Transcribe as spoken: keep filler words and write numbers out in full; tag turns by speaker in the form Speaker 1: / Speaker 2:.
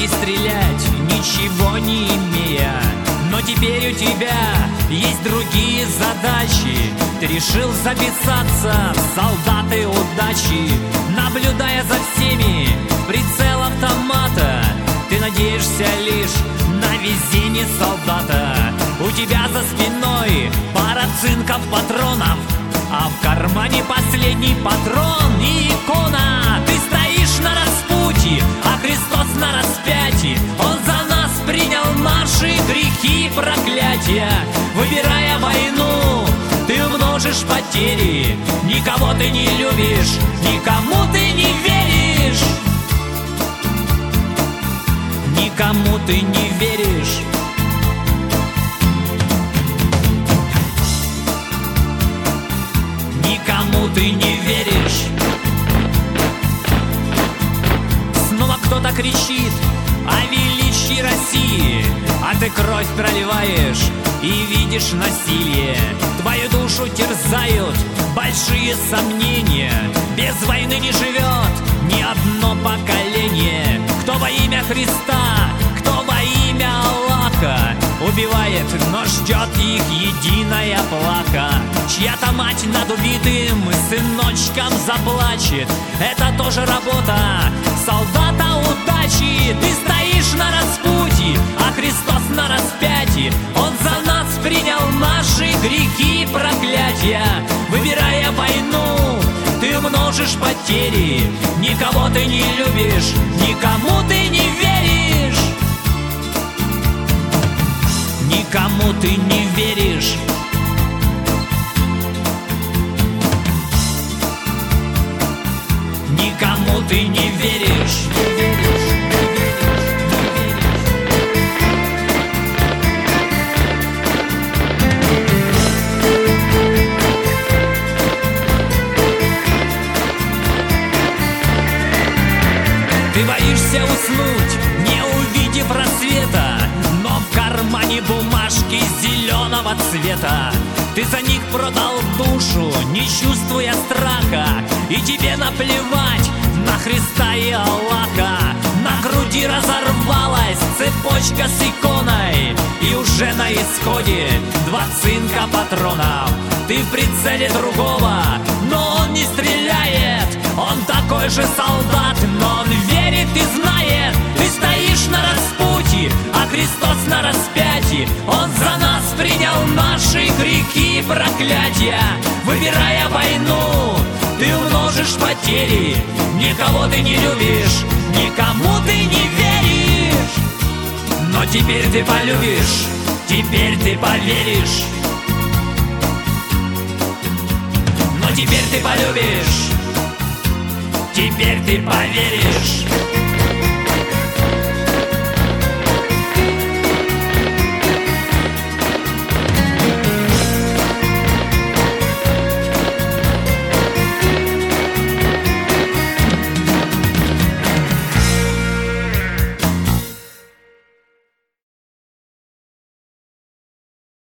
Speaker 1: идти стрелять, ничего не имея. Но теперь у тебя есть другие задачи. Ты решил записаться в солдаты удачи. Наблюдая за всеми, прицел автомата, ты надеешься лишь на везение солдата. У тебя за спиной пара цинков патронов, а в кармане последний патрон и икона. Ты стоишь на распутье, а Христос на распятии. Он за нас принял наши грехи и проклятия. Выбирая войну, ты умножишь потери. Никого ты не любишь, никому ты не веришь. Никому ты не веришь. Никому ты не веришь. Снова кто-то кричит о величии России, а ты кровь проливаешь и видишь насилие. Твою душу терзают большие сомнения. Без войны не живет ни одно поколение. Кто во имя Христа, кто во имя Аллаха убивает, но ждет их единая плаха. Чья-то мать над убитым сыночком заплачет. Это тоже работа солдата удачи. Ты стоишь на распутье, а Христос на распятии. Он за нас принял наши грехи и проклятия. Выбирая войну, ты умножишь потери. Никого ты не любишь, никому ты не веришь. Никому ты не веришь. Никому ты не веришь. Ты боишься уснуть, не увидев рассвета, но в кармане бумажки зеленого цвета. Ты за них продал душу, не чувствуя страха, и тебе наплевать на Христа и Аллаха. На груди разорвалась цепочка с иконой, и уже на исходе два цинка патронов. Ты в прицеле другого, но он не стреляет. Он такой же солдат, но он верит и знает. Ты стоишь на распутье, а Христос на распятии. Он за нас принял наши грехи и проклятия. Выбирая войну, ты умножишь потери. Никого ты не любишь, никому ты не веришь. Но теперь ты полюбишь, теперь ты поверишь. Но теперь ты полюбишь, теперь ты поверишь.